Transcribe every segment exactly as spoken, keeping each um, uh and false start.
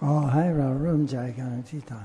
ขอให้เราร่วมใจกันอธิษฐาน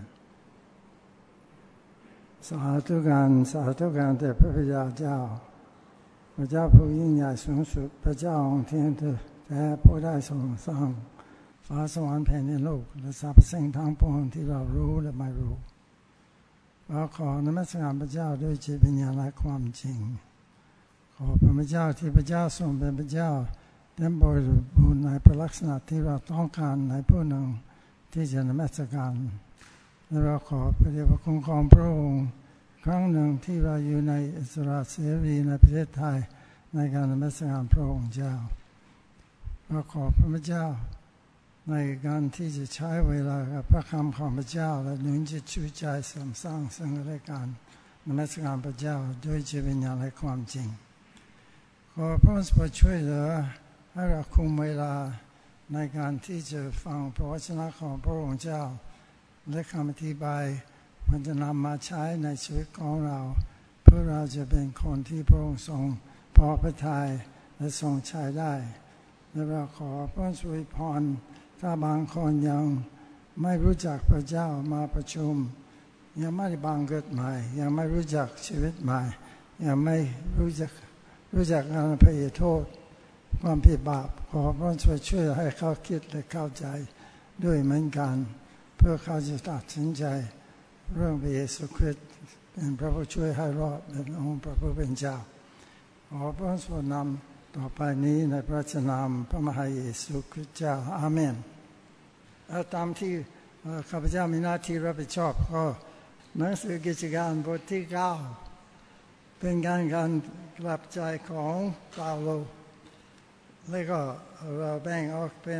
สาธุการสาธุการแด่พระบิดาเจ้าพระเจ้าผู้ยิ่งใหญ่สูงสุดพระเจ้าองค์เทพและผู้ได้ทรงสร้างฟ้าสวรรค์แผ่นดินโลกและสรรพสิ่งทั้งปวงที่เรารู้และไม่รู้เราขอนมัสการพระเจ้าด้วยจิตวิญญาณและความจริงขอพระเจ้าที่พระเจ้าทรงเป็นพระเจ้าเต็มบริบูรณ์ในพระลักษณะที่เราต้องการในผู้หนึ่งที่จะนมัสการและเราขอพระเดชพระคุณของพระองค์ครั้งหนึ่งที่เราอยู่ในอิสระเสรีในประเทศไทยในการนมัสการพระองค์เจ้าเราขอพระเจ้าในการที่จะใช้เวลากับพระคำของพระเจ้าและหนุนจิตชูใจเสริมสร้างซึ่งกันและกันนมัสการพระเจ้าด้วยจิตวิญญาณและความจริงขอพระองค์ช่วยเหลือให้เราคุมเวลาในการที่จะฟังพระวจนะของพระองค์เจ้าและคำอธิบายมันจะนำมาใช้ในชีวิตของเราเพื่อเราจะเป็นคนที่พระองค์ทรงพอพระทัยและทรงใช้ได้และเราขอพระองค์ช่วยพรถ้าบางคนยังไม่รู้จักพระเจ้ามาประชุมยังไม่ได้บังเกิดใหม่ยังไม่รู้จักชีวิตใหม่ยังไม่รู้จักรู้จักการอภัยโทษความผิดบาปขอพระองค์ช่วยช่วยให้เขาคิดและเข้าใจด้วยเหมือนกันเพื่อเขาจะตัดสินใจเรื่องพระเยซูคริสต์เป็นพระผู้ช่วยให้รอดเป็นองค์พระผู้เป็นเจ้าขอพระองค์ทรงนำต่อไปนี้ในพระนามพระมหาเยซูคริสต์เจ้าอาเมนตามที่ข้าพเจ้ามีหน้าที่รับผิดชอบก็หนังสือกิจการบทที่เก้าเป็นการการกลับใจของเปาโลแล้วก็เราแบ่งออกเป็น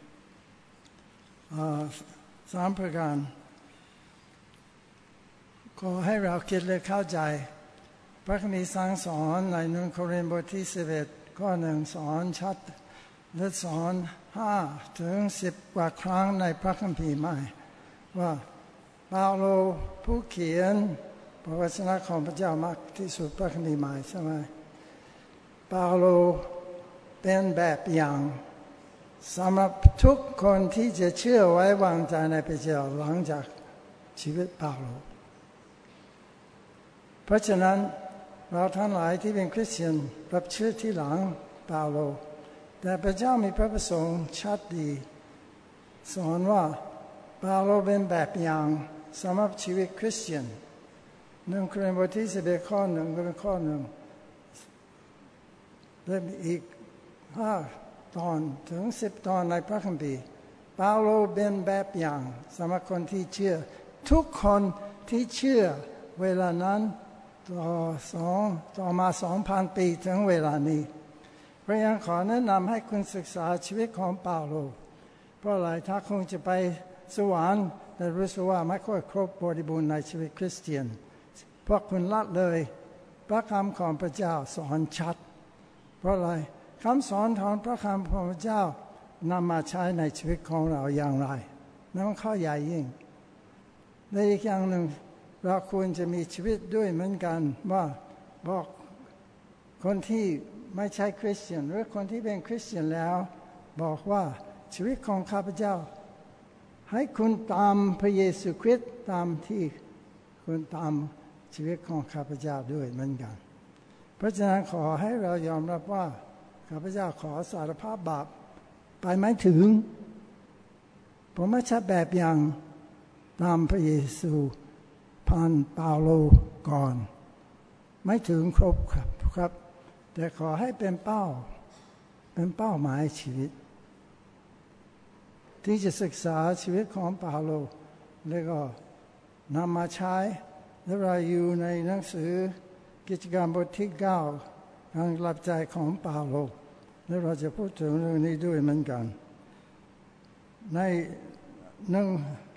สามประการขอให้เราคิดและเข้าใจพระคัมภีร์สั่งสอนในหนึ่งโครินธ์บทที่สิบเอ็ดข้อหนึ่งสอนชัดและสอนห้าถึงสิบกว่าครั้งในพระคัมภีร์ใหม่ว่าเปาโลผู้เขียนพระวจนะของพระเจ้ามากที่สุดพระคัมภีร์ใหม่ใช่ไหมเปาโลเป็นแบบอย่างสำหรับทุกคนที่จะเชื่อไว้วางใจในพระเจ้าหลังจากชีวิตเปาโลเพราะฉะนั้นเราทั้งหลายที่เป็นคริสเตียนรับเชื่อที่หลังเปาโลแต่พระเจ้ามีพระประสงค์ชัดดีสอนว่าเปาโลเป็นแบบอย่างสำหรับชีวิตคริสเตียนหนึ่งโครินธ์บทที่สิบเอ็ดข้อหนึ่งก็เป็นข้อหนึ่งและอีกห้าตอนถึงสิบตอนในพระคัมภีร์เปาโลเป็นแบบอย่างสำหรับคนที่เชื่อทุกคนที่เชื่อเวลานั้นต่อสองต่อมาสองพันปีถึงเวลานี้พระยังขอแนะนำให้คุณศึกษาชีวิตของเปาโลเพราะหลายท่านคงจะไปสวรรค์แต่รู้สึกว่าไม่ค่อยครบบริบูรณ์ในชีวิตคริสเตียนเพราะคุณละเลยพระคำของพระเจ้าสอนชัดเพราะอะไรคำสอนของพระคำของพระเจ้านำมาใช้ในชีวิตของเราอย่างไรนั่นข้อใหญ่ยิ่งและอีกอย่างหนึ่งเราควรจะมีชีวิตด้วยเหมือนกันว่าบอกคนที่ไม่ใช่คริสเตียนหรือคนที่เป็นคริสเตียนแล้วบอกว่าชีวิตของข้าพเจ้าให้คุณตามพระเยซูคริสต์ตามที่คุณตามชีวิตของข้าพเจ้าด้วยเหมือนกันเพราะฉะนั้นขอให้เรายอมรับว่าข้าพเจ้าขอสารภาพบาปไปไม่ถึงผมไม่ใช่แบบอย่างตามพระเยซูผ่านเปาโลก่อนไม่ถึงครบครับครับแต่ขอให้เป็นเป้าเป็นเป้าหมายชีวิตที่จะศึกษาชีวิตของเปาโลแล้วก็นำมาใช้และเราอยู่ในหนังสือกิจการบทที่เก้าการกลับใจของเปาโลและเราจะพูดถึงเรื่องนี้ด้วยเหมือนกันในหนึ่ง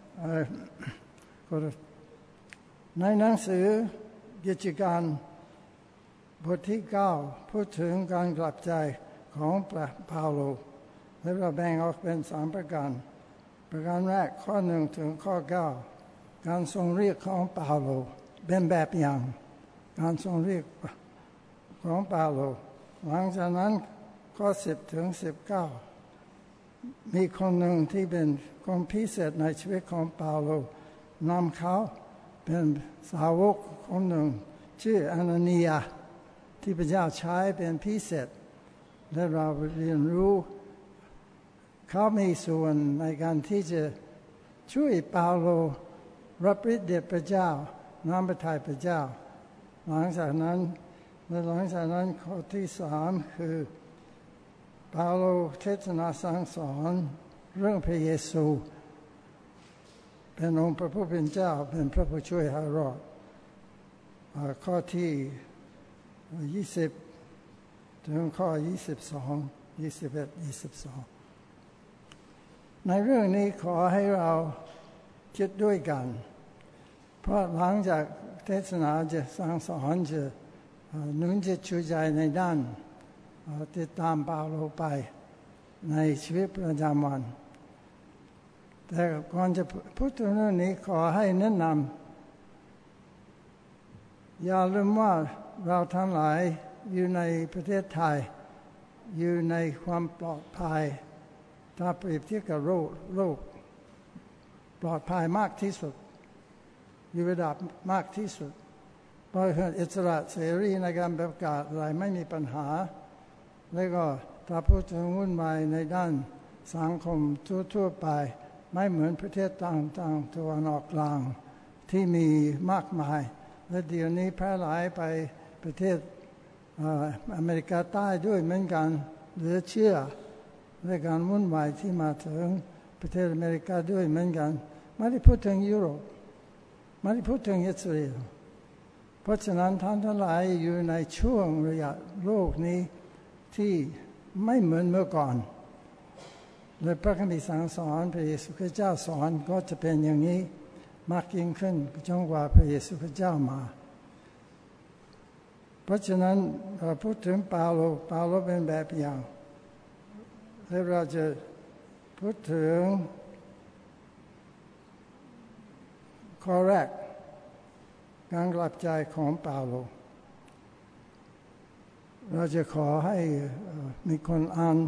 ในหนังสือกิจการบทที่เก้าพูดถึงการกลับใจของเปาโลและเราแบ่งออกเป็นสามประการประการแรกข้อหนึ่งถึงข้อเก้าการทรงเรียกของเปาโลเป็นแบบอย่างการทรงเรียกของเปาโลหลังจากนั้นข้อสิบถึงสิบเก้ามีคนหนึ่งที่เป็นคนพิเศษในชีวิตของเปาโลนำเขาเป็นสาวกคนหนึ่งชื่ออานานียาที่พระเจ้าใช้เป็นพิเศษและเราเรียนรู้เขามีส่วนในการที่จะช่วยเปาโลรับฤทธิ์เดชพระเจ้าน้ำพระทัยพระเจ้าหลังจากนั้นและหลังจากนั้นข้อที่สามคือเปาโลเทศนาสั่งสอนเรื่องพระเยซูเป็นองค์พระผู้เป็นเจ้าเป็นพระผู้ช่วยให้รอดข้อที่ยี่สิบถึงข้อยี่สิบสองยี่สิบเอ็ดยี่สิบสองในเรื่องนี้ขอให้เราคิดด้วยกันเพราะหลังจากเทศนาจะสั่งสอนจะหนุนจิตชูใจในด้านติดตามเปาโลไปในชีวิตประจำวันแต่ก่อนจะพูดถึงเรื่องนี้ขอให้แนะนำอย่าลืมว่าเราทั้งหลายอยู่ในประเทศไทยอยู่ในความปลอดภัยถ้าเปรียบเทียบกับโลกโลกปลอดภัยมากที่สุดอยู่ระดับมากที่สุดเพราะอิสระเสรีในการประกาศอะไรไม่มีปัญหาแล้วก็ถ้าพูดถึงวุ่นวายในด้านสังคมทั่วๆไปไม่เหมือนประเทศต่างๆตะวันออกกลางที่มีมากมายและเดี๋ยวนี้แพร่หลายไปประเทศอเมริกาใต้ด้วยเหมือนกันเหลือเชื่อในการวุ่นวายที่มาถึงประเทศอเมริกาด้วยเหมือนกันไม่ได้พูดถึงยุโรปไม่ได้พูดถึงอิสราเอลเพราะฉะนั้นท่านทั้งหลายอยู่ในช่วงระยะโลกนี้ที่ไม่เหมือนเมื่อก่อนและพระคัมภีร์สั่งสอนพระเยซูคริสต์เจ้าสอนก็จะเป็นอย่างนี้มากยิ่งขึ้นจนกว่าพระเยซูคริสต์เจ้ามาเพราะฉะนั้นเราพูดถึงเปาโลเปาโลเป็นแบบอย่างและเราจะพูดถึงข้อแรกการกลับใจของเปาโลเราจะขอให้มีคนอ่าน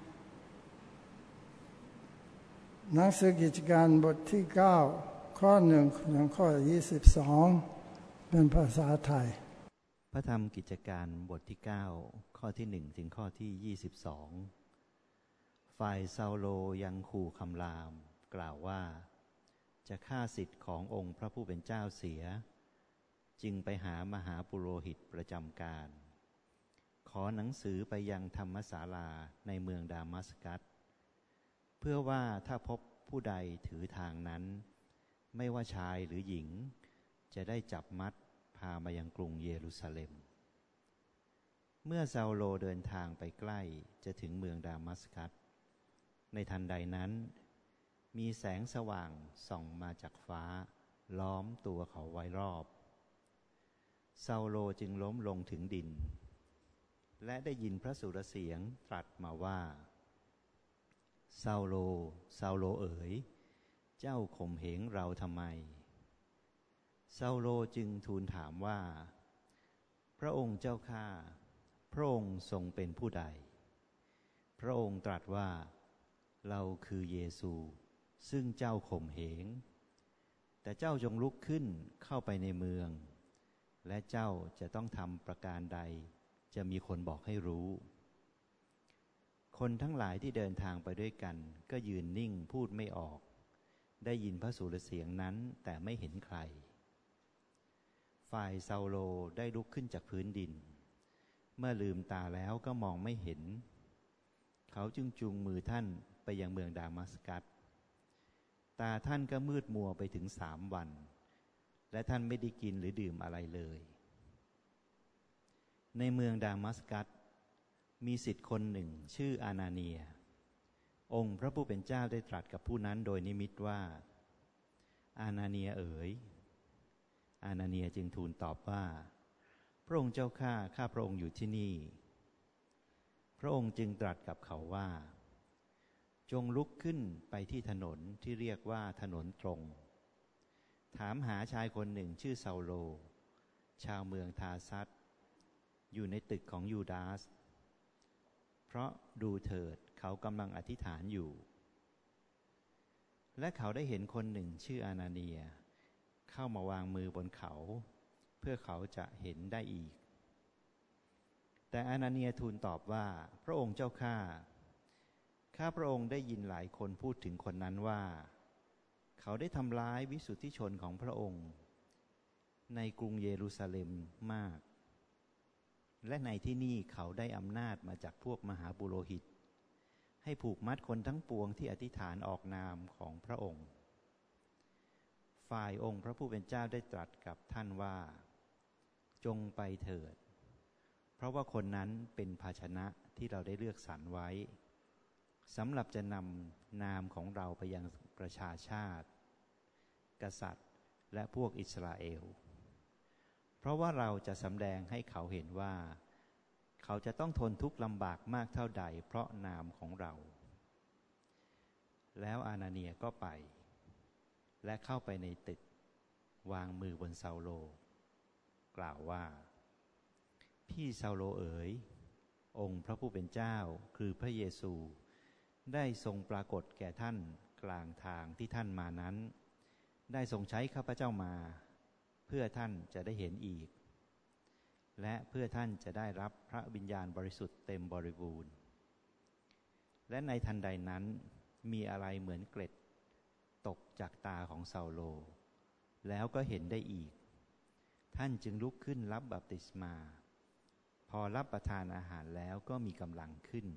หนังสือกิจการบทที่เก้าข้อหนึ่งถึงข้อยี่สิบสองเป็นภาษาไทยพระธรรมกิจการบทที่เก้าข้อที่หนึ่งถึงข้อที่ยี่สิบสองฝ่ายซาโลยังขู่คำรามกล่าวว่าจะฆ่าสิทธิ์ขององค์พระผู้เป็นเจ้าเสียจึงไปหามหาปุโรหิตประจำการขอหนังสือไปยังธรรมศาลาในเมืองดามัสกัสเพื่อว่าถ้าพบผู้ใดถือทางนั้นไม่ว่าชายหรือหญิงจะได้จับมัดพามายังกรุงเยรูซาเล็มเมื่อซาโลเดินทางไปใกล้จะถึงเมืองดามัสกัสในทันใดนั้นมีแสงสว่างส่องมาจากฟ้าล้อมตัวเขาไว้รอบซาโลจึงล้มลงถึงดินและได้ยินพระสุรเสียงตรัสมาว่าซาโลซาโลเอ๋ยเจ้าข่มเหงเราทำไมซาโลจึงทูลถามว่าพระองค์เจ้าข้าพระองค์ทรงเป็นผู้ใดพระองค์ตรัสว่าเราคือเยซูซึ่งเจ้าข่มเหงแต่เจ้าจงลุกขึ้นเข้าไปในเมืองและเจ้าจะต้องทำประการใดจะมีคนบอกให้รู้คนทั้งหลายที่เดินทางไปด้วยกันก็ยืนนิ่งพูดไม่ออกได้ยินพระสุรเสียงนั้นแต่ไม่เห็นใครฝ่ายซาโลได้ลุกขึ้นจากพื้นดินเมื่อลืมตาแล้วก็มองไม่เห็นเขาจึงจูงมือท่านไปยังเมืองดามัสกัสตาท่านก็มืดมัวไปถึงสามวันและท่านไม่ได้กินหรือดื่มอะไรเลยในเมืองดามัสกัสมีศิษย์คนหนึ่งชื่ออานาเนียองค์พระผู้เป็นเจ้าได้ตรัสกับผู้นั้นโดยนิมิตว่าอานาเนียเอ๋ยอานาเนียจึงทูลตอบว่าพระองค์เจ้าข้าข้าพระองค์อยู่ที่นี่พระองค์จึงตรัสกับเขาว่าจงลุกขึ้นไปที่ถนนที่เรียกว่าถนนตรงถามหาชายคนหนึ่งชื่อซาโลชาวเมืองทาซัสอยู่ในตึกของยูดาสเพราะดูเถิดเขากำลังอธิษฐานอยู่และเขาได้เห็นคนหนึ่งชื่ออานาเนียเข้ามาวางมือบนเขาเพื่อเขาจะเห็นได้อีกแต่อานาเนียทูลตอบว่าพระองค์เจ้าข้าข้าพระองค์ได้ยินหลายคนพูดถึงคนนั้นว่าเขาได้ทำร้ายวิสุทธิชนของพระองค์ในกรุงเยรูซาเล็มมากและในที่นี่เขาได้อำนาจมาจากพวกมหาปุโรหิตให้ผูกมัดคนทั้งปวงที่อธิษฐานออกนามของพระองค์ฝ่ายองค์พระผู้เป็นเจ้าได้ตรัสกับท่านว่าจงไปเถิดเพราะว่าคนนั้นเป็นภาชนะที่เราได้เลือกสรรไว้สำหรับจะนำนามของเราไปยังประชาชาติกษัตริย์และพวกอิสราเอลเพราะว่าเราจะสำแดงให้เขาเห็นว่าเขาจะต้องทนทุกข์ลำบากมากเท่าใดเพราะนามของเราแล้วอานาเนียก็ไปและเข้าไปในตึกวางมือบนเซาโลกล่าวว่าพี่เซาโลเอ๋ยองค์พระผู้เป็นเจ้าคือพระเยซูได้ทรงปรากฏแก่ท่านกลางทางที่ท่านมานั้นได้ทรงใช้ข้าพเจ้ามาเพื่อท่านจะได้เห็นอีกและเพื่อท่านจะได้รับพระวิญญาณบริสุทธิ์เต็มบริบูรณ์และในทันใดนั้นมีอะไรเหมือนเกล็ดตกจากตาของเซาโลแล้วก็เห็นได้อีกท่านจึงลุกขึ้นรับบัพติศมาพอรับประทานอาหารแล้วก็มีกำลังขึ้น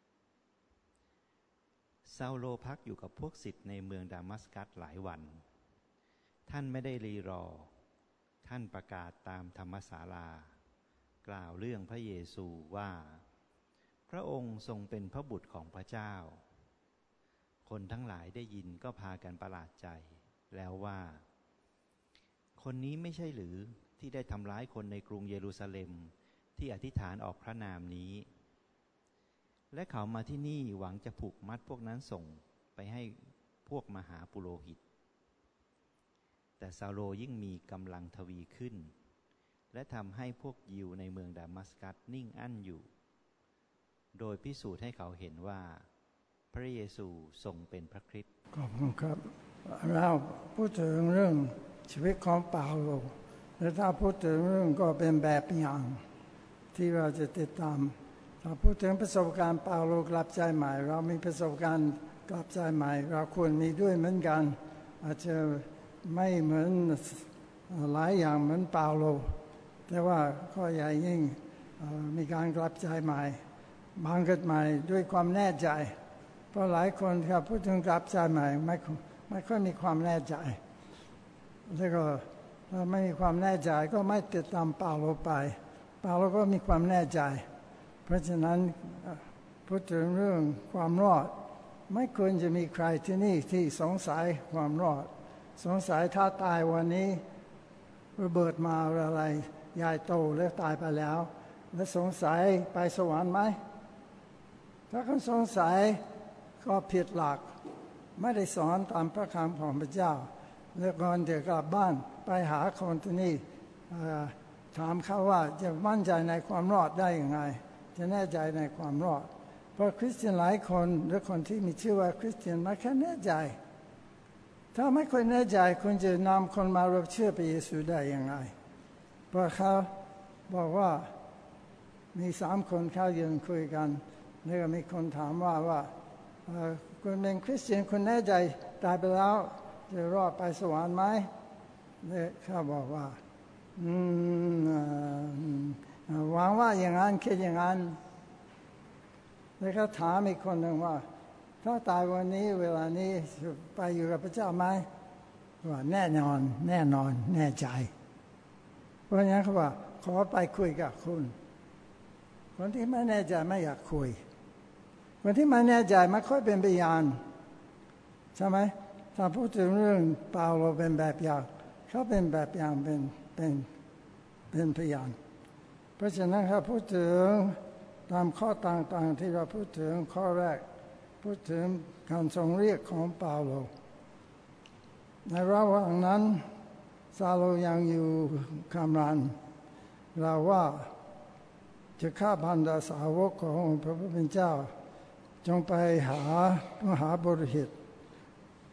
เซาโลพักอยู่กับพวกศิษย์ในเมืองดามัสกัสหลายวันท่านไม่ได้รีรอท่านประกาศตามธรรมศาลากล่าวเรื่องพระเยซูว่าพระองค์ทรงเป็นพระบุตรของพระเจ้าคนทั้งหลายได้ยินก็พากันประหลาดใจแล้วว่าคนนี้ไม่ใช่หรือที่ได้ทำร้ายคนในกรุงเยรูซาเล็มที่อธิษฐานออกพระนามนี้และเขามาที่นี่หวังจะผูกมัดพวกนั้นส่งไปให้พวกมหาปุโรหิตแต่ซาโลยิ่งมีกำลังทวีขึ้นและทำให้พวกยิวในเมืองดามัสกัสนิ่งอั้นอยู่โดยพิสูจน์ให้เขาเห็นว่าพระเยซูทรงเป็นพระคริสต์ขอบคุณครับเราพูดถึงเรื่องชีวิตของเปาโลและถ้าพูดถึงเรื่องก็เป็นแบบอย่างที่เราจะติดตามถ้าพูดถึงประสบการณ์เปาโลกลับใจใหม่เรามีประสบการณ์กลับใจใหม่เราควรมีด้วยเหมือนกันอาจจะไม่เหมือนหลายอย่างเหมือนเปาโลแต่ว่าข้อใหญ่ยิ่งมีการกลับใจใหม่บางกฎหมายด้วยความแน่ใจเพราะหลายคนครับพูดถึงกลับใจใหม่ไม่ไม่ค่อยมีความแน่ใจแล้วก็ถ้าไม่มีความแน่ใจก็ไม่ติดตามเปาโลไปเปาโลก็มีความแน่ใจเพราะฉะนั้นพูดถึงเรื่องความรอดไม่ควรจะมีใครที่นี่ที่สงสัยความรอดสงสัยถ้าตายวันนี้ระเบิดมาอะไรใหญ่โตแล้วตายไปแล้วแล้วสงสัยไปสวรรค์ไหมถ้าเขาสงสัยก็ผิดหลักไม่ได้สอนตามพระคำของพระเจ้าแล้วก่อนจะกลับบ้านไปหาคนที่นี่ถามเขาว่าจะมั่นใจในความรอดได้ยังไงจะแน่ใจในความรอดเพราะคริสเตียนหลายคนหรือคนที่มีชื่อว่าคริสเตียนไม่แค่แน่ใจถ้าไม่ค่อยแน่ใจคุณจะนำคนมารับเชื่อพระเยซูได้ยังไงเพราะเขาบอกว่ามีสามคนเขายืนคุยกันแล้วก็มีคนถามว่าว่าคุณเป็นคริสเตียนคุณแน่ใจตายไปแล้วจะรอดไปสวรรค์ไหมแล้วเขาบอกว่าอืมหวังว่าอย่างนั้นคิดอย่างนั้นแล้วเขาถามอีกคนหนึ่งว่าถ้าตายวันนี้เวลานี้ไปอยู่กับพระเจ้าไหมว่าแน่นอนแน่นอนแน่ใจเพราะงั้นเขาว่าขอไปคุยกับคุณคนที่ไม่แน่ใจไม่อยากคุยคนที่ไม่แน่ใจไม่ค่อยเป็นพยานใช่ไหมถ้าพูดถึงเรื่องเปาโลเป็นแบบอย่างเขาเป็นแบบอย่างเป็นเป็นเป็นพยานเพราะฉะนั้นครับพูดถึงตามข้อต่างๆที่เราพูดถึงข้อแรกพูดถึงการทรงเรียกของเปาโลในระหว่างนั้นซาโลยังอยู่คำรานเราว่าจะฆ่าพันธสาวกของพระผู้เป็นเจ้าจงไปหามหาบุรุษข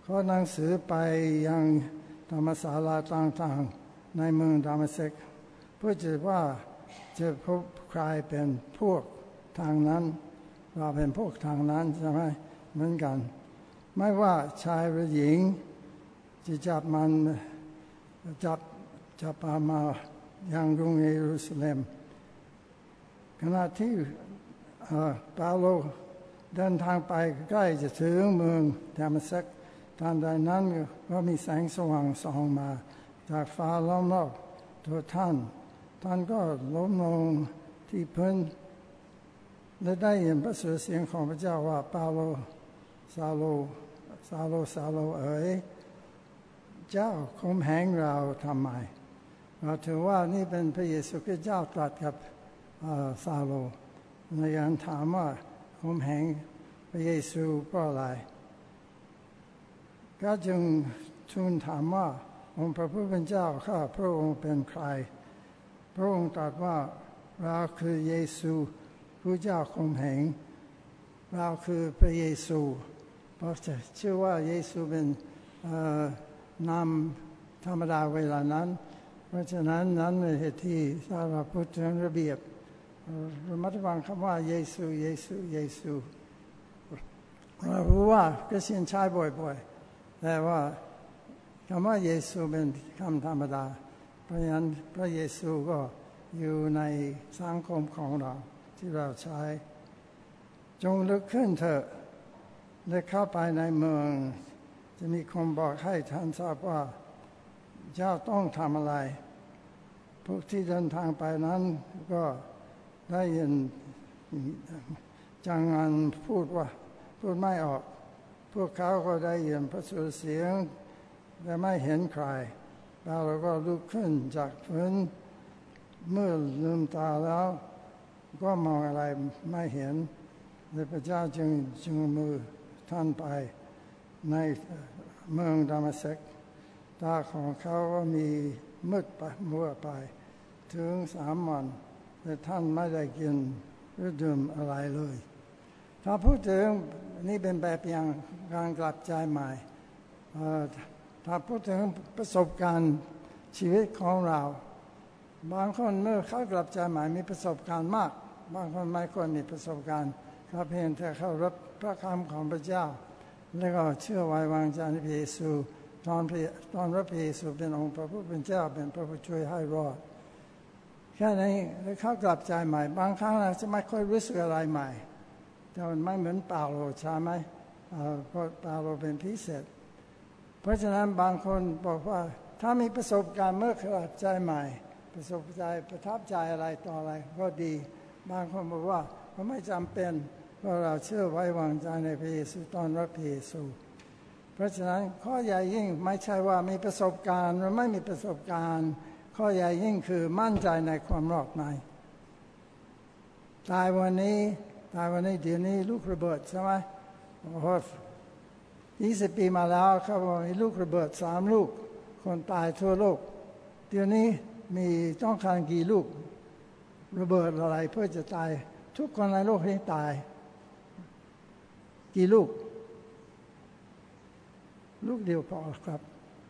ขอหนังสือไปยังธรรมศาลาต่างๆในเมืองดามัสกัสเพื่อจะว่าจะพบใครเป็นพวกทางนั้นเราเป็นพวกทางนั้นใช่ไหมเหมือนกันไม่ว่าชายหรือหญิงจะจับมันจับจับมายังกรุงเยรูซาเล็มขณะที่เปาโลเดินทางไปใกล้จะถึงเมืองดามัสกัสทันใดนั้นก็มีแสงสว่างส่องมาจากฟ้าล้อมรอบตัวท่านท่านก็ล้มลงที่พื้นและได้ยินพระสุรเสียงของพระเจ้าว่าเปาโลซาโลซาโลซาโลเอ๋ยเจ้าข่มเหงเราทำไมเราถือว่านี่เป็นพระเยซูคริสต์เจ้าตรัสกับซาโลในการถามว่าข่มเหงพระเยซูเพราะอะไรก็จึงทูลถามว่าองค์พระผู้เป็นเจ้าข้าพระองค์เป็นใครพระองค์ตรัสว่าเราคือเยซูผู้เจ้าข่มเหงเราคือพระเยซูเพราะเชื่อว่าเยซูเป็นนามธรรมดาเวลานั้นเพราะฉะนั้นนั้นเป็นเหตุที่ถ้าเราพูดถึงระเบียบระมัดระวังคำว่าเยซูเยซูเยซูเรารู้ว่าคริสเตียนใช้บ่อยๆแต่ว่าคำว่าเยซูเป็นคำธรรมดาเพราะฉะนั้นพระเยซูก็อยู่ในสังคมของเราที่เราใช้จงลุกขึ้นเถอะและเข้าไปในเมืองจะมีคนบอกให้ท่านทราบว่าเจ้าต้องทำอะไรพวกที่เดินทางไปนั้นก็ได้ยินจางงานพูดว่าพูดไม่ออกพวกเขาก็ได้ยินพระสุรเสียงแต่ไม่เห็นใครเราก็ลุกขึ้นจากพื้นเมื่อลืมตาแล้วก็มองอะไรไม่เห็นและพระเจ้าจึงจูงมือท่านไปในเมืองดามัสกัสตาของเขาก็มีมืดไปมัวไปถึงสามวันแต่ท่านไม่ได้กินหรือดื่มอะไรเลยถ้าพูดถึงนี่เป็นแบบอย่างการกลับใจใหม่ถ้าพูดถึงประสบการณ์ชีวิตของเราบางคนเมื่อเขากลับใจใหม่มีประสบการณ์มากบางคนไม่ค่อยมีประสบการณ์เขาเพียงแต่เขารับพระคำของพระเจ้าแล้วก็เชื่อไว้วางใจในพระเยซูตอนตอนรับพระเยซูเป็นองค์พระผู้เป็นเจ้าเป็นพระผู้ช่วยให้รอดแค่นี้แล้วเขากลับใจใหม่บางครั้งเราจะไม่ค่อยรู้สึกอะไรใหม่แต่มันไม่เหมือนเปาโลใช่ไหมเพราะเปาโลเป็นพิเศษเพราะฉะนั้นบางคนบอกว่าถ้ามีประสบการณ์เมื่อกลับใจใหม่ประสบใจประทับใจอะไรต่ออะไรก็ดีบางคนบอกว่าก็ไม่จำเป็นเพราะเราเชื่อไว้วางใจในพระเยซูตอนรับพระเยซูเพราะฉะนั้นข้อใหญ่ยิ่งไม่ใช่ว่ามีประสบการณ์หรือไม่มีประสบการณ์ข้อใหญ่ยิ่งคือมั่นใจในความรอดในตายวันนี้ตายวันนี้เดี๋ยวนี้ลูกระเบิดใช่ไหมโอ้ยี่สิบปีมาแล้วเขาบอกมีลูกระเบิดสามลูกคนตายทั่วโลกเดี๋ยวนี้มีต้องการกี่ลูกระเบิดอะไรเพื่อจะตายทุกคนในโลกนี้ตายกี่ลูกลูกเดียวพอครับ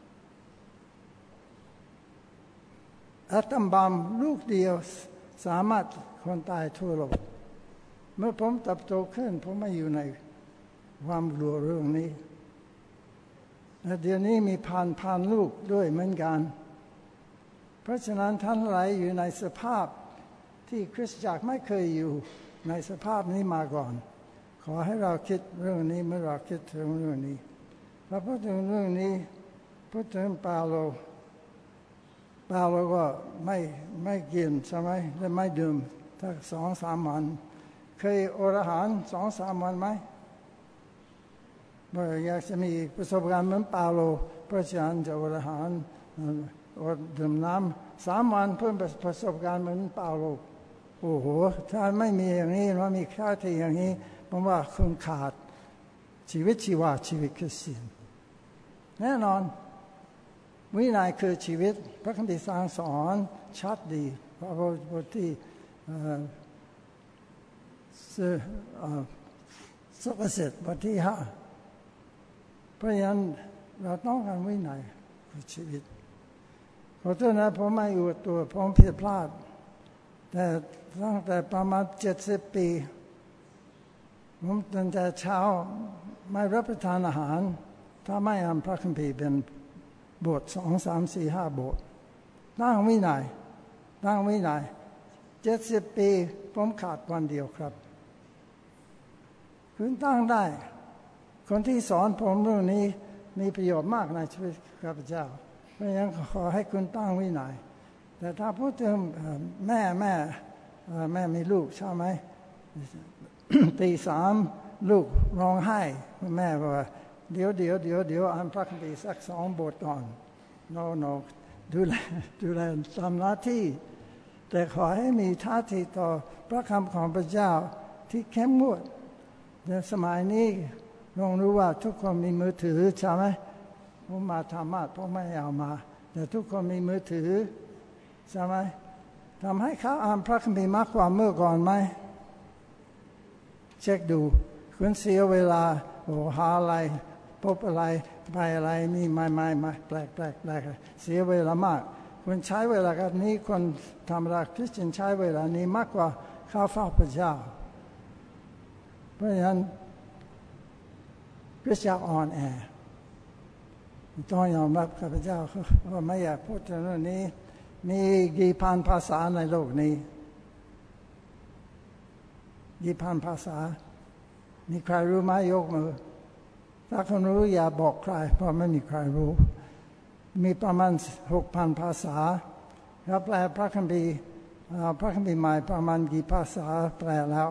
อะตอมบอมลูกเดียวสามารถคนตายทั่วโลกเมื่อผมเติบโตขึ้นผมไม่อยู่ในความกลัวเรื่องนี้และเดี๋ยวนี้มีพันพันลูกด้วยเหมือนกันเพราะฉะนั้นท่านหลายอยู่ในสภาพที่คริสตจักรไม่เคยอยู่ในสภาพนี้มาก่อนขอให้เราคิดเรื่องนี้เมื่อเราคิดถึงเรื่องนี้พอพูดถึงเรื่องนี้พูดถึงเปาโลเปาโลก็ไม่ไม่กินใช่ไหมและไม่ดื่มถ้าสองสามวันเคยอดอาหารสองสามวันไหมว่าอยากจะมีประสบการณ์เหมือนเปาโลเพราะฉะนั้นจะอดอาหารอดดื่มน้ำสามวันเพิ่มประสบการณ์เหมือนเปาโลโอ้โหถ้าไม่มีอย่างนี้ว่ามีค่าที่อย่างนี้ผมว่าคุณขาดชีวิตชีวาชีวิตคริสเตียนแน่นอนวินัยคือชีวิตพระคัมภีร์สอนชัดดีพระบทที่สุภาษิตบทที่ห้าเพราะฉะนั้นเราต้องการวินัยในชีวิตขอโทษนะผมไม่อวดตัวผมผิดพลาดแต่ตั้งแต่ประมาณเจ็ดสิบปีผมตั้งแต่เช้าไม่รับประทานอาหารถ้าไม่อ่านพระคัมภีร์เป็นบทสองสามสี่ห้าบทตั้งวินัยตั้งวินัยเจ็ดสิบปีผมขาดวันเดียวครับคุณตั้งได้คนที่สอนผมเรื่องนี้มีประโยชน์มากในชีวิตข้าพเจ้าเพราะฉะนั้นขอให้คุณตั้งวินัยแต่ถ้าพูดถึงแม่แม่แม่มีลูกใช่ไหม ตีสามลูกร้องไห้แม่บอกว่าเดี๋ยวเดี๋ยวเดี๋ยวเดี๋ยวอ่านพระคัมภีร์สักสองบทก่อนโนโนดูแลดูแลตามหน้าที่แต่ขอให้มีท่าทีต่อพระคำของพระเจ้าที่เข้มงวดในสมัยนี้ลองรู้ว่าทุกคนมีมือถือใช่ไหมผมมาธรรมะผมไม่เอามาแต่ทุกคนมีมือถือใช่ไหมทำให้เขาอ่านพระคัมภีร์มากกว่าเมื่อก่อนไหมเช็คดูคุณเสียเวลาโอ้หาอะไรพบอะไรไปอะไรนี่ไม่ไม่ไม่แปลกแปลกแปลกเสียเวลามากคุณใช้เวลากับนี้คนธรรมดาคริสเตียนใช้เวลานี้มากกว่าข้าวเฝ้าพระเจ้าเพราะฉะนั้นคริสเตียนอ่อนแอต้องยอมรับข้าพเจ้าว่าไม่อยากพูดถึงเรื่องนี้มีกี่พันภาษาในโลกนี้กี่พันภาษามีใครรู้ไหมยกมือถ้าคนรู้อย่าบอกใครเพราะไม่มีใครรู้มีประมาณหกพันภาษาแล้วแปลพระคัมภีร์พระคัมภีร์ใหม่ประมาณกี่ภาษาแปลแล้ว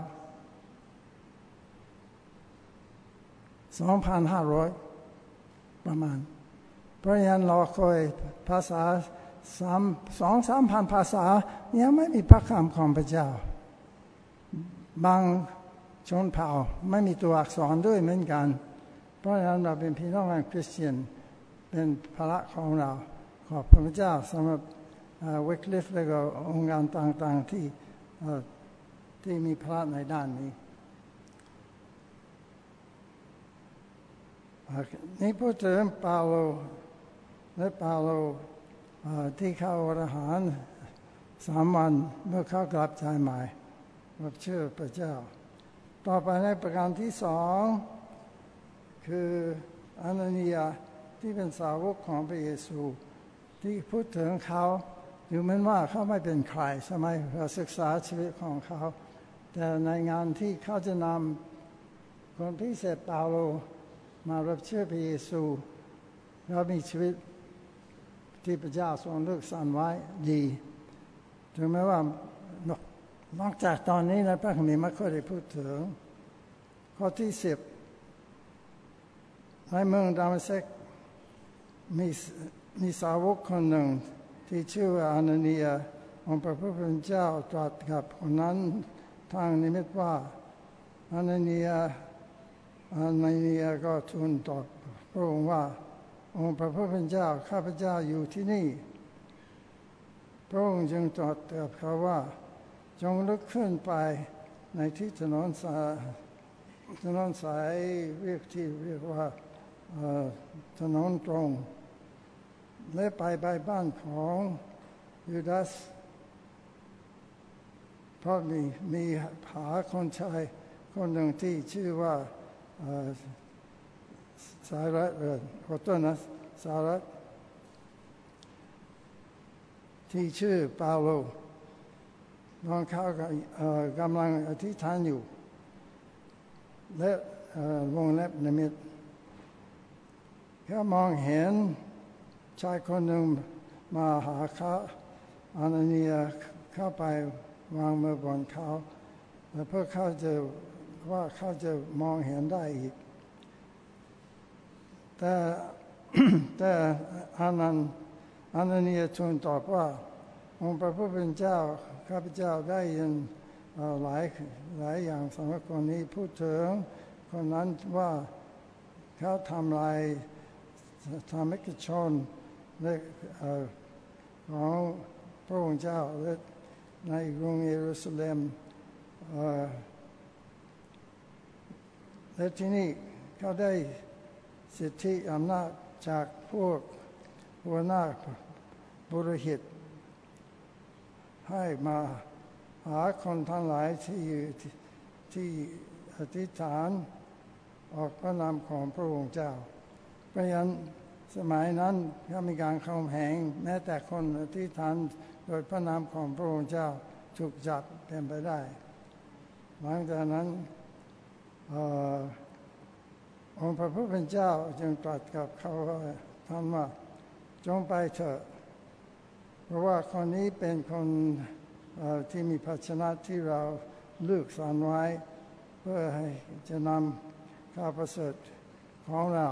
สองพันห้าร้อยประมาณเพราะฉะนั้นเราคอยภาษาสามสองสามพันภาษายังไม่มีพระคำของพระเจ้าบางชนเผ่าไม่มีตัวอักษรด้วยเหมือนกันเพราะฉะนั้นเราเป็นพี่น้องคริสเตียนเป็นภาระของเราขอบพระเจ้าสำหรับวิคลิฟและก็องค์การต่างๆที่ที่มีพระในด้านนี้นี่พูดถึงเปาโลและเปาโลที่เข้าอรหันต์สามวันเมื่อเขากลับใจใหม่รับเชื่อพระเจ้าต่อไปในประการที่สองคืออานานียที่เป็นสาวกของพระเยซูที่พูดถึงเขาดูเหมือนว่าเขาไม่เป็นใครใช่ไหมเราศึกษาชีวิตของเขาแต่ในงานที่เขาจะนำคนพิเศษเปาโลมารับเชื่อพระเยซูเรามีชีวิตที่พระเจ้าทรงเลือกสรรไว้ดีถึงแม้ว่านอกจากตอนนี้ในพระคัมภีร์ไม่ค่อยได้พูดถึงข้อที่สิบในเมืองดามัสกมีมีสาวกคนหนึ่งที่ชื่อว่าอานานียองค์พระผู้เป็นเจ้าตรัสกับคนนั้นทางนิมิตว่าอานานียอานานียก็ทูลตอบพระองค์ว่าองค์พระผู้เป็นเจ้าข้าพเจ้าอยู่ที่นี่พระองค์จึงตรัสกับเขาว่าจงลุกขึ้นไปในที่ถนนสายถนนสายเรียกที่เรียกว่าถนนตรงและไปไปบ้านของยูดาสเพราะมีมีหาคนชายคนหนึ่งที่ชื่อว่าสารัตขอโทษนะสารัตที่ชื่อเปาโลน้องเขากำลังอธิษฐานอยู่และวงเล็บนิมิตเขามองเห็นชายคนหนึ่งมาหาเขาอานานียเข้าไปวางมือบนเขาและเพื่อเขาจะว่าเขาจะมองเห็นได้อีกแต่แต่อานันอานานียทูลตอบว่าองค์พระผู้เป็นเจ้าข้าพเจ้าได้ยินหลายหลายอย่างสำหรับคนนี้พูดถึงคนนั้นว่าเขาทำลายธรรมิกชนและของพระองค์เจ้าและในกรุงเยรูซาเล็มและที่นี่เขาได้สิทธิอำนาจจากพวกหัวหน้าบุรุษให้มาหาคนทั้งหลายที่ที่อธิษฐานออกพระนามของพระองค์เจ้าเพราะฉะนั้นสมัยนั้นก็มีการข่มเหงแม้แต่คนอธิษฐานโดยพระนามของพระองค์เจ้าถูกจับเป็นไปได้หลังจากนั้นองค์พระผู้เป็นเจ้าจึงตรัสกับเขาท่านว่าจงไปเถอะเพราะว่าคนนี้เป็นคนที่มีภาชนะที่เราเลือกสรรไว้เพื่อให้จะนำข้าวประเสริฐของเรา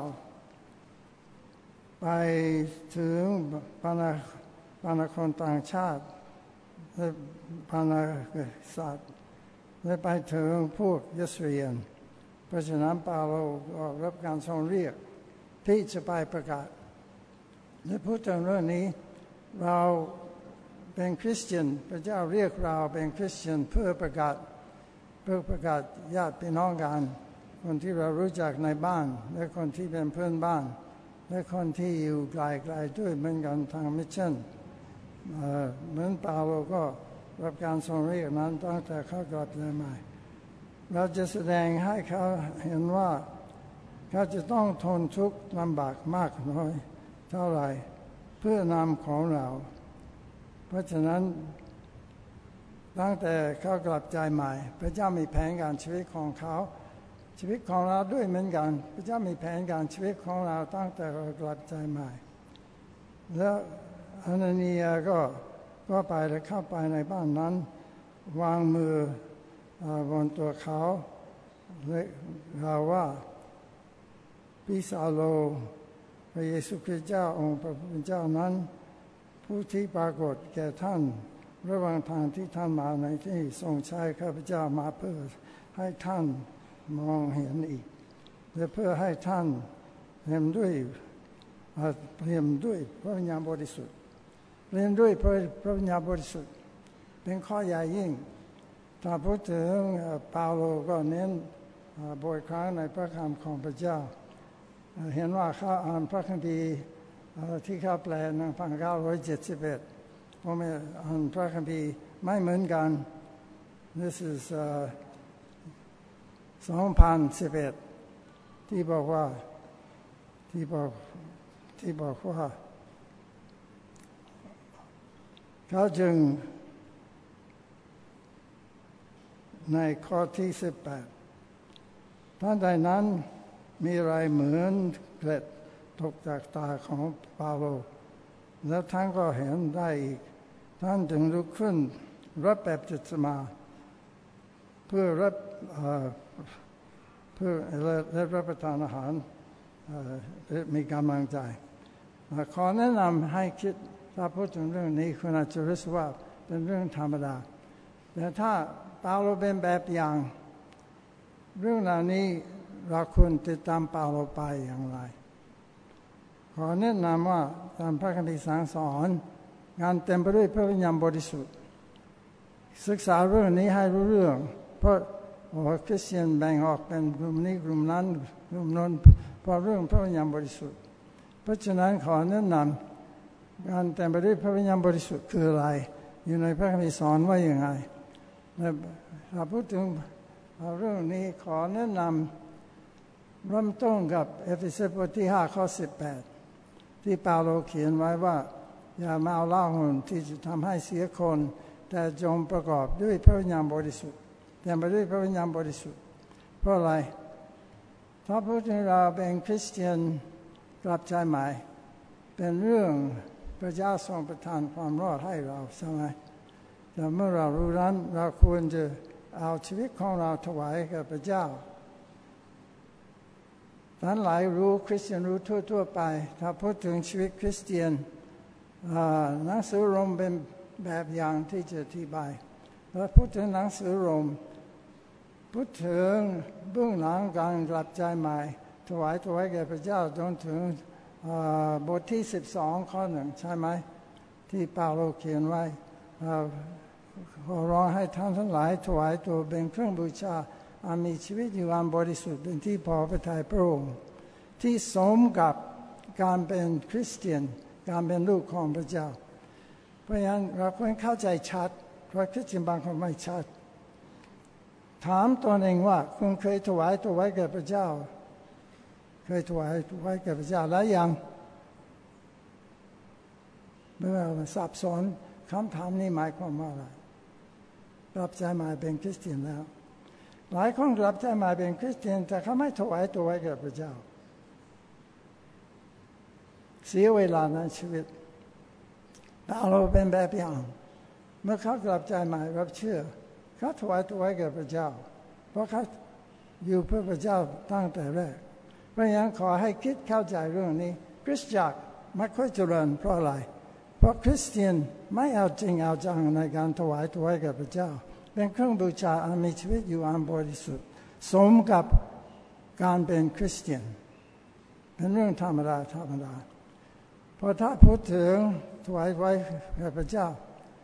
ไปถึงบรรดาคนต่างชาติและบรรดาสัตว์และไปถึงพวกยิสราเอลเพราะฉะนั้นเปาโลก็รับการทรงเรียกที่จะไปประกาศและพูดถึงเรื่องนี้เราเป็นคริสเตียนพระเจ้าเรียกเราเป็นคริสเตียนเพื่อประกาศเพื่อประกาศญาติพี่น้องกันคนที่เรารู้จักในบ้านและคนที่เป็นเพื่อนบ้านและคนที่อยู่ไกลๆด้วยเหมือนกันทางมิชชั่นเหมือนเปาโลก็รับการทรงเรียกนั้นตั้งแต่เขากลับมาใหม่เราจะแสดงให้เขาเห็นว่าเขาจะต้องทนทุกข์ลำบากมากน้อยเท่าไหร่เพื่อนำของเราเพราะฉะนั้นตั้งแต่เขากลับใจใหม่พระเจ้ามีแผนการชีวิตของเขาชีวิตของเราด้วยเหมือนกันพระเจ้ามีแผนการชีวิตของเราตั้งแต่เรากลับใจใหม่แล้วอานานียก็ก็ไปแล้วเข้าไปในบ้านนั้นวางมือบนตัวเขาและกล่าวว่าพี่ซาโลพระเยซูคริสต์เจ้าองค์พระผู้เป็นเจ้านั้นผู้ที่ปรากฏแก่ท่านระหว่างทางที่ท่านมาในที่ทรงใช้ข้าพเจ้ามาเพื่อให้ท่านมองเห็นอีกและเพื่อให้ท่านเห็นด้วยเห็นด้วยพระวิญญาณบริสุทธิ์เรียนด้วยพระวิญญาณบริสุทธิ์เป็นข้อใหญ่ยิ่งถ้าพูดถึงเปาโลก็เน้นบ่อยครั้งในพระคำของพระเจ้าเห็นว่าเขาอ่านพระคัมภีร์ที่เขาแปลในพันเก้าร้อยเจ็ดสิบเอ็ดผมอ่านพระคัมภีร์ไม่เหมือนกัน This is สองพันสิบเอ็ดที่บอกว่าที่บอกที่บอกว่าเขาจึงในข้อที่สิบแปดท่านใดนั้นมีอะไรเหมือนเกล็ดตกจากตาของเปาโลแล้วท่านก็เห็นได้อีกท่านจึงลุกขึ้นรับแบปติศมาเพื่อรับเพื่อรับประทานอาหารมีกำลังใจขอแนะนำให้คิดถ้าพูดถึงเรื่องนี้คุณอาจจะรู้สึกว่าเป็นเรื่องธรรมดาแต่ถ้าเปาโลเป็นแบบอย่างเรื่องเหล่านี้เราควรติดตามเปาโลไปอย่างไรขอแนะนำว่าตามพระคัมภีร์สั่งสอนงานเต็มไปด้วยพระวิญญาณบริสุทธิ์ศึกษาเรื่องนี้ให้รู้เรื่องเพราะคริสเตียนแบ่งออกเป็นกลุ่มนี้กลุ่มนั้นกลุ่มนั้นเพราะเรื่องพระวิญญาณบริสุทธิ์เพราะฉะนั้นขอแนะนำงานเต็มไปด้วยพระวิญญาณบริสุทธิ์คืออะไรอยู่ในพระคัมภีร์สอนว่าอย่างไรถ้าพูดถึงเรื่องนี้ขอแนะนำเริ่มต้นกับเอเฟซัสบทที่ห้าข้อสิบแปดที่เปาโลเขียนไว้ว่าอย่ามาเอาเหล้าหุ่นที่จะทำให้เสียคนแต่จงประกอบด้วยพระวิญญาณบริสุทธิ์เต็มไปด้วยพระวิญญาณบริสุทธิ์เพราะอะไรถ้าพูดถึงเราเป็นคริสเตียนกลับใจใหม่เป็นเรื่องพระเจ้าทรงประทานความรอดให้เราใช่ไหมแต่เมื่อเรารู้นั้นเราควรจะเอาชีวิตของเราถวายกับพระเจ้าท่านหลายรู้คริสเตียนรู้ทั่วๆไปถ้าพูดถึงชีวิตคริสเตียนหนังสือโรมเป็นแบบอย่างที่จะอธิบายแล้วพูดถึงหนังสือโรมพูดถึงเบื้องหลังการกลับใจใหม่ถวายถวายแก่พระเจ้าจนถึงบทที่สิบสองข้อหนึ่งใช่ไหมที่เปาโลเขียนไว้ขอร้องให้ท่านทั้งหลายถวายตัวเป็นเครื่องบูชาอันมีชีวิตอยู่อันบริสุทธิ์เป็นที่พอพระทัยพระองค์ที่สมกับการเป็นคริสเตียนการเป็นลูกของพระเจ้าเพราะฉะนั้นเราควรเข้าใจชัดเพราะคริสเตียนบางคนไม่ชัดถามตัวเองว่าคุณเคยถวายตัวไว้แก่พระเจ้าเคยถวายตัวไว้แก่พระเจ้าแล้วยังเมื่อสับสนคำถามนี้หมายความว่าอะไรรับใจมาเป็นคริสเตียนแล้วหลายคนรับใจมาเป็นคริสเตียนแต่เขาไม่ถวายตัวไว้แก่พระเจ้าเสียเวลาในชีวิตเราเป็นแบบอย่างเมื่อเขากลับใจใหม่รับเชื่อเขาถวายตัวไว้แก่พระเจ้าเพราะเขาอยู่เพื่อพระเจ้าตั้งแต่แรกเพราะฉะนั้นขอให้คิดเข้าใจเรื่องนี้คริสตจักรไม่ค่อยเจริญเพราะอะไรเพราะคริสเตียนไม่เอาจริงเอาจังในการถวายตัวไว้แก่พระเจ้าเป็นเครื่องบูชาอันมีชีวิตอยู่อันบริสุทธิ์สมกับการเป็นคริสเตียนเป็นเรื่องธรรมดาธรรมดาพอถ้าพูดถึงถวายไว้แก่พระเจ้า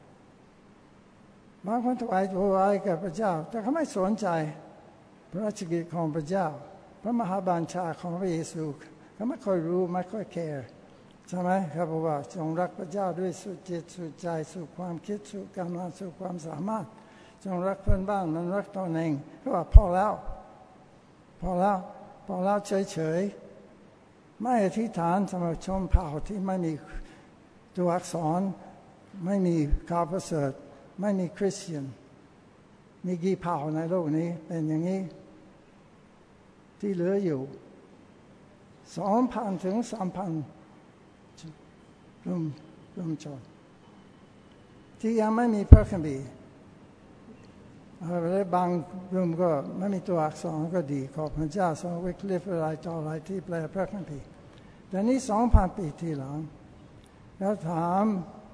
บางคนถวายตัวไว้แก่พระเจ้าแต่เขาไม่สนใจพระราชกิจของพระเจ้าพระมหาบัญชาของพระเยซูเขาไม่ค่อยรู้ไม่ค่อยแคร์ใช่ไหมครับบอกว่าจงรักพระเจ้าด้วยสุดจิตสุดใจสุดความคิดสุดกำลังสุดความสามารถจงรักเพื่อนบ้านมันรักตนเองก็ว่าพอแล้วพอแล้วพอแล้วเฉยๆไม่อธิษฐานสำหรับชนเผ่าที่ไม่มีตัวอักษรไม่มีข่าวประเสริฐไม่มีคริสเตียนมีกี่เผ่าในโลกนี้เป็นอย่างนี้ที่เหลืออยู่สองพันถึงสามพันรุ่มรุ่มชนที่ยังไม่มีพระคัมภีร์บางรุ่มก็ไม่มีตัวอักษรก็ดีขอบพระเจ้าทรงวิเคราะห์อะไรต่ออะไรที่แปลพระคัมภีร์แต่นี้สองพันปีที่หลังแล้วถาม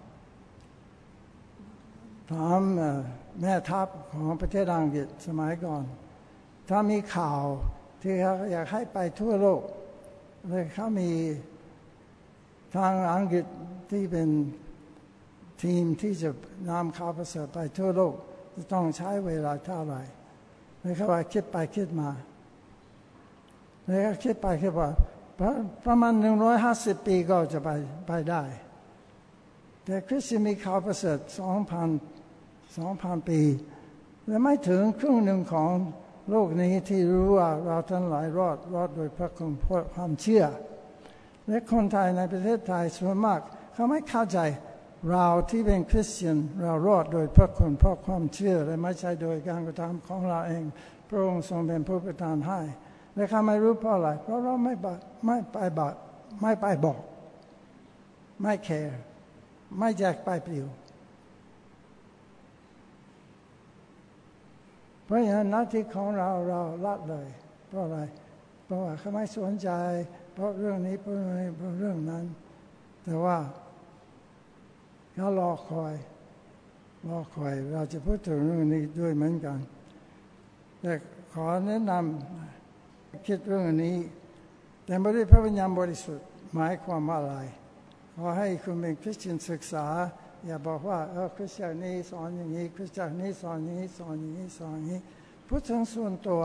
ถามแม่ทัพของประเทศอังกฤษสมัยก่อนถ้ามีข่าวที่เขาอยากให้ไปทั่วโลกเลยเขามีทางอังกฤษที่เป็นทีมที่จะนำข่าวประเสริฐไปทั่วโลกจะต้องใช้เวลาเท่าไหร่เลยเขาว่าคิดไปคิดมาเลยเขาคิดไปคิดว่าประมาณหนึ่งร้อยห้าสิบปีก็จะไปไปได้แต่คริสต์มีข่าวประเสริฐสองพันสองพันปีและไม่ถึงครึ่งหนึ่งของโลกนี้ที่รู้ว่าเราทั้งหลายรอดรอดโดยพระคุณความเชื่อและคนไทยในประเทศไทยส่วนมากเขาไม่เข้าใจเราที่เป็นคริสเตียนเรารอดโดยพระคุณเพราะความเชื่อและไม่ใช่โดยการกระทำของเราเองพระองค์ทรงเป็นผู้ประทานให้และเขาไม่รู้เพราะอะไรเพราะเราไม่ไม่ไปบอกไม่ไปบอกไม่แคร์ไม่แจกไปปลิวเพราะฉะนั้นหน้าที่ของเราเราละเลยเพราะอะไรเพราะว่าเขาไม่สนใจเพราะเรื่องนี้เพราะเรื่องนี้เพราะเรื่องนั้นแต่ว่าเขารอคอยรอคอยเราจะพูดถึงเรื่องนี้ด้วยเหมือนกันแต่ขอแนะนำคิดเรื่องนี้แต่ไม่ได้พระวิญญาณบริสุทธิ์หมายความว่าอะไรขอให้คุณเป็นคริสเตียนศึกษาอย่าบอกว่าเออคริสเตียนนี้สอนอย่างนี้คริสเตียนนี้สอนอย่างนี้สอนอย่างนี้สอนอย่างนี้พูดถึงส่วนตัว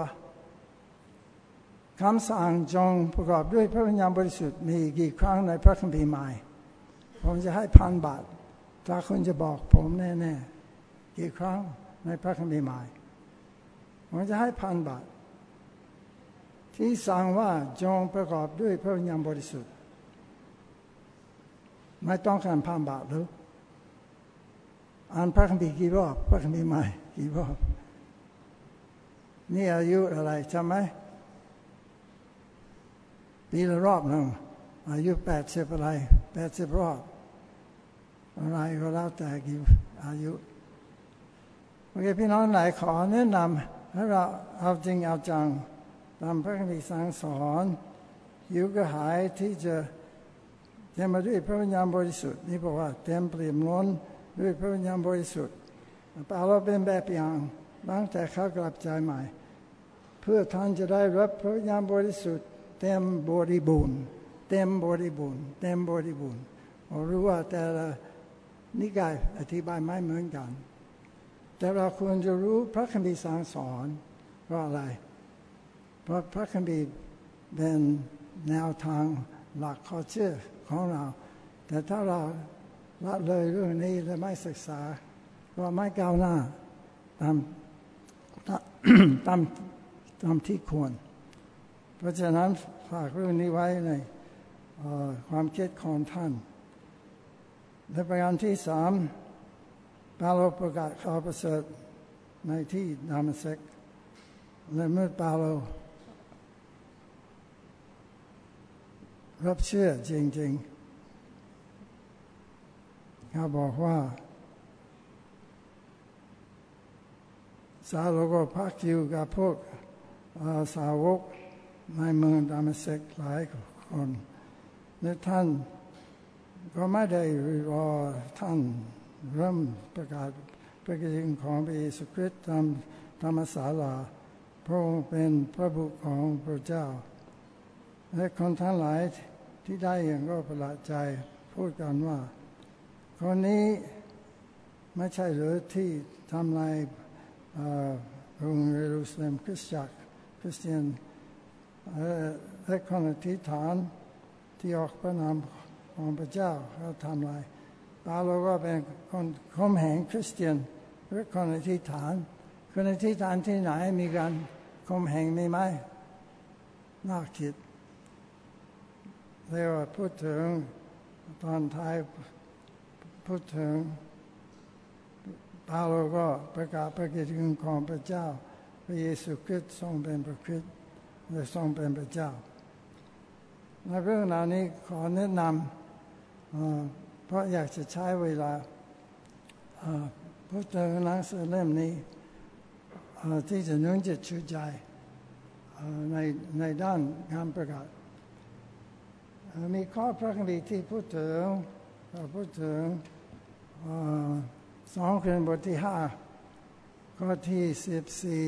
คำสั่งจงประกอบด้วยพระวิญญาณบริสุทธิ์มีกี่ครั้งในพระคัมภีร์ใหม่ผมจะให้พันบาทถ้าคุณจะบอกผมแน่ๆกี่ครั้งในพระคัมภีร์ใหม่ผมจะให้พันบาทที่สั่งว่าจงประกอบด้วยพระวิญญาณบริสุทธิ์ไม่ต้องการพันบาทหรืออ่านพระคัมภีร์กี่รอบพระคัมภีร์ใหม่กี่รอบนี่อายุอะไรใช่ไหมปีละรอบหนึ่งอายุแปดสิบอะไรแปดสิบรอบอะไรก็แล้วแต่กี่อายุโอเคพี่น้องไหนขอแนะนำให้เราเอาจริงเอาจังตามพระคัมภีร์สั่งสอนอยู่กระหายที่จะเต็มไปด้วยพระวิญญาณบริสุทธิ์นี่บอกว่าเต็มเปี่ยมล้นด้วยพระวิญญาณบริสุทธิ์เราเป็นแบบอย่างตั้งแต่เขากลับใจใหม่เพื่อท่านจะได้รับพระวิญญาณบริสุทธิ์เต็มบริบูรณ์เต็มบริบูรณ์เต็มบริบูรณ์รู้ว่าแต่ละนิกายอธิบายไม่เหมือนกันแต่เราควรจะรู้พระคัมภีร์สั่งสอนเพราะอะไรเพราะพระคัมภีร์เป็นแนวทางหลักข้อเชื่อของเราแต่ถ้าเราละเลยเรื่องนี้และไม่ศึกษาก็ไม่ก้าวหน้าตามตามตามที่ควรเพราะฉะนั้นฝากเรื่องนี้ไว้ในความคิดของท่านและประการที่สามเปาโลประกาศข่าวประเสริฐในที่ดามัสกัสและเมื่อเปาโลรับเชื่อจริงๆเขาบอกว่าสาวกก็พักอยู่กับพวกสาวกในเมืองดามัสกัสหลายคนและท่านก็ไม่ได้รอท่านเริ่มประกาศพระกิตติของพระเยซูคริสต์ตามธรรมศาลาพระองค์เป็นพระบุตรของพระเจ้าและคนทั้งหลายที่ได้ยินก็ประหลาดใจพูดกันว่าคนนี้ไม่ใช่หรือที่ทำลายกรุงเยรูซาเล็มคริสตจักรคริสเตียนและคนอธิษฐานที่ออกพระนามของพระเจ้าเขาทำลายเปาโลก็เป็นคนข่มเหงคริสเตียนหรือคนอธิษฐานคนอธิษฐานที่ไหนมีการข่มเหงมีไหมน่าคิดเรียกว่าพูดถึงตอนท้ายพูดถึงเปาโลก็ประกาศพระกิตติคุณของพระเจ้าพระเยซูคริสต์ทรงเป็นพระคริสต์และทรงเป็นพระเจ้าในเรื่องเหล่านี้ขอแนะนำเพราะอยากจะใช้เวลาพูดถึงหนังสือเล่มนี้ที่จะนุ่งจิตชูใจในในด้านการประกาศมีข้อพระคัมภีร์ที่พูดถึงพูดถึงสองโครินธ์บทที่ห้าข้อที่สิบสี่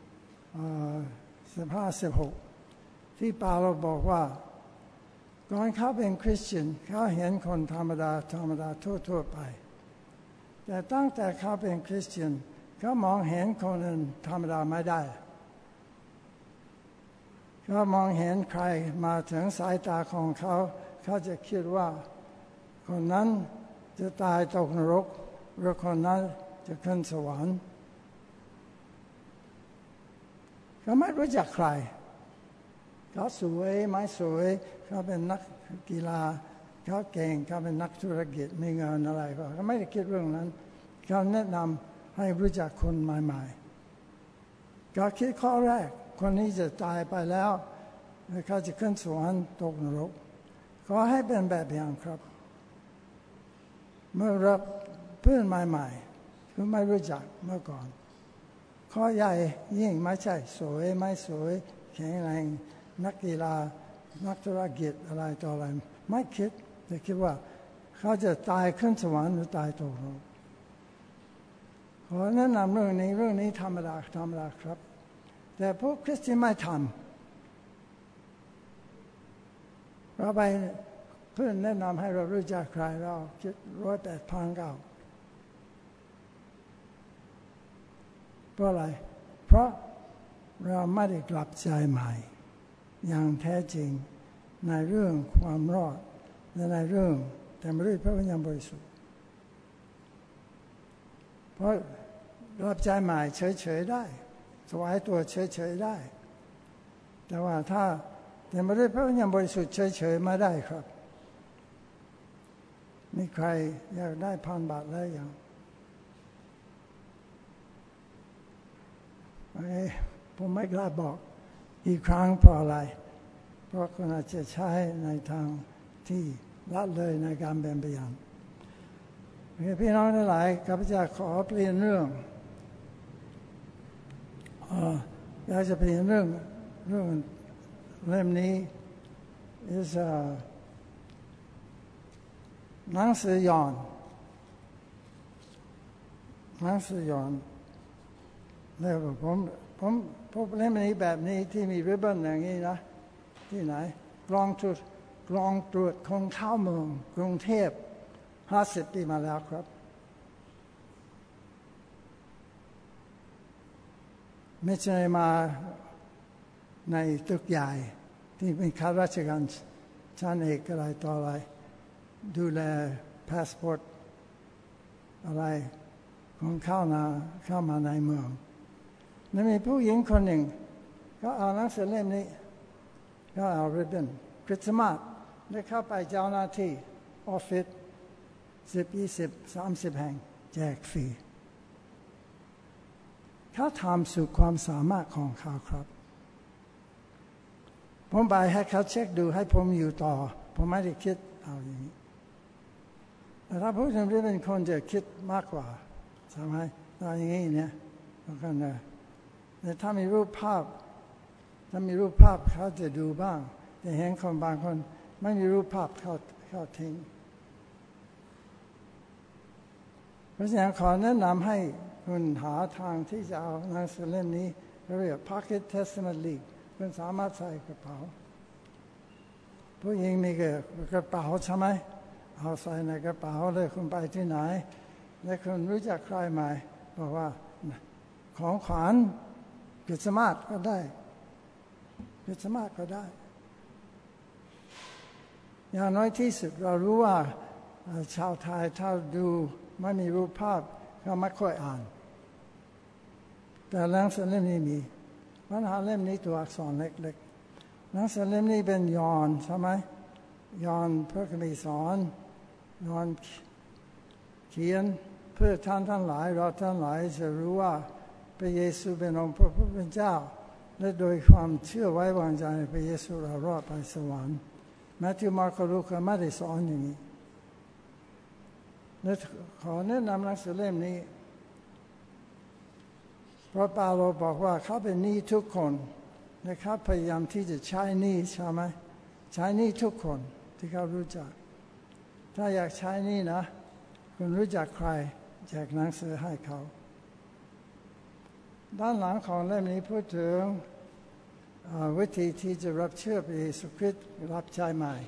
สิบห้าสิบหกที่เปาโลบอกว่าก่อนเขาเป็นคริสเตียนเขาเห็นคนธรรมดาธรรมดาทั่วๆไปแต่ตั้งแต่เขาเป็นคริสเตียนเขามองเห็นคนอื่นธรรมดาไม่ได้เขามองเห็นใครมาถึงสายตาของเขาเขาจะคิดว่าคนนั้นจะตายตกนรกหรือคนนั้นจะขึ้นสวรรค์เขาไม่รู้จักใครเขาสวยไม่สวยเขาเป็นนักกีฬาเขาเก่งเขาเป็นนักธุรกิจมีเงินอะไรก็เขาไม่ได้คิดเรื่องนั้นเขาแนะนำให้รู้จักคนใหม่ๆเขาคิดข้อแรกคนนี้จะตายไปแล้วเขาจะขึ้นสวรรค์ตกนรกขอให้เป็นแบบอย่างครับเมื่อรับเพื่อนใหม่ๆคือไม่รู้จักเมื่อก่อนข้อใหญ่ยิ่งไม่ใช่สวยไม่สวยแข็งแรงนักกีฬานักธุรกิจอะไรต่ออะไรไม่คิดแต่คิดว่าเขาจะตายขึ้นสวรรค์หรือตายตกนรกขอแนะนำเรื่องนี้เรื่องนี้ธรรมดาธรรมดาครับแต่พวกคริสเตียนไม่ทำเราไปเพื่อนแนะนำให้เรารู้จักใครเราคิดร้อยแปดพันเก้าเพราะอะไรเพราะเราไม่ได้กลับใจใหม่อย่างแท้จริงในเรื่องความรอดและในเรื่องเต็มไปด้วยพระวิญญาณบริสุทธิ์เพราะกลับใจใหม่เฉยๆได้ถวายตัวเฉยๆได้แต่ว่าถ้าเต็มไปด้วยพระวิญญาณบริสุทธิ์เฉยๆไม่ได้ครับมีใครอยากได้พันบาทแล้วยังผมไม่กล้าบอกอีกครั้งเพราะอะไรเพราะคนอาจจะใช้ในทางที่ละเลยในการเป็นพยานพี่น้องทั้งหลายข้าพเจ้าขอเปลี่ยนเรื่องอยากจะเปลี่ยนเรื่องเรื่องเล่มนี้ is a หนังสือยอห์นหนังสือยอห์นแล้วผมผมพบเล่มนี้แบบนี้ที่มีริบบิ้นอย่างนี้นะที่ไหนกลองตรวจกลองตรวจคนเข้าเมืองกรุงเทพห้าสิบปีมาแล้วครับไม่ใช่มาในตึกใหญ่ที่มีข้าราชการชั้นเอกอะไรต่ออะไรดูแลพาสปอร์ตอะไรของเข้ามาเข้ามาในเมืองแล้วมีผู้หญิงคนหนึ่งก็เอาหนังสือเล่มนี้ก็เอาริบบิ้นคริสต์มาสได้เข้าไปเจ้าหน้าที่ออฟฟิศสิบยี่สิบสามสิบแห่งแจกฟรีเขาทำสุดความสามารถของเขาครับผมไปให้เขาเช็คดูให้ผมอยู่ต่อผมไม่ได้คิดเอาอย่างนี้แต่ถ้าผู้ชมที่เป็นคนจะคิดมากกว่าใช่ไหมตอนอย่างนี้เนี่ยก็นะแต่ถ้ามีรูปภาพถ้ามีรูปภาพเขาจะดูบ้างแต่เห็นคนบางคนไม่มีรูปภาพเขาเขาทิ้งเพราะฉะนั้นขอแนะนำให้คุณหาทางที่จะเอาหนังสือเล่มนี้เรียก Pocket Testament League คุณสามารถใส่กระเป๋าผู้หญิงมีกระเป๋าใช่ไหมเอาใส่ในกระเป๋าเลยคุณไปที่ไหนและคุณรู้จักใครไหมบอกว่าของขวัญคริสต์มาสก็ได้คริสต์มาสก็ได้อย่างน้อยที่สุดเรารู้ว่าชาวไทยถ้าดูไม่มีรูปภาพเขาไม่ค่อยอ่านแต่หนังสือเล่มนี้มีปัญหาเล่มนี้ตัวอักษรเล็กๆหนังสือเล่มนี้เป็นยอห์นใช่ไหมยอห์นพระคัมภีร์สอนยอห์นเขียนเพื่อท่านทั้งหลายเราทั้งหลายจะรู้ว่าพระเยซูเป็นองค์พระผู้เป็นเจ้าและโดยความเชื่อไว้วางใจในพระเยซูเรารอดไปสวรรค์มัทธิวมาระโคลูกาไม่ได้สอนอย่างนี้และขอแนะนำหนังสือเล่มนี้เพราะเปาโลบอกว่าเขาเป็นหนี้ทุกคนและเขาพยายามที่จะใช้หนี้ใช่ไหมใช้หนี้ทุกคนที่เขารู้จักถ้าอยากใช้หนี้นะคุณรู้จักใครแจกหนังสือให้เขาด้านหลังของเล่มนี้พูดถึงวิธีที่จะรับเชื่อพระเยซูคริสต์รับใจใหม่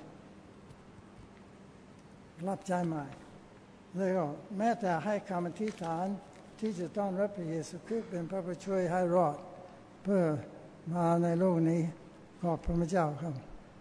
รับใจใหม่แล้วก็แม้แต่ให้คำอธิษฐานที่จะต้องรับพระเยซูคริสต์เป็นพระผู้ช่วยให้รอดเพื่อมาในโลกนี้ขอบพระเจ้าครับ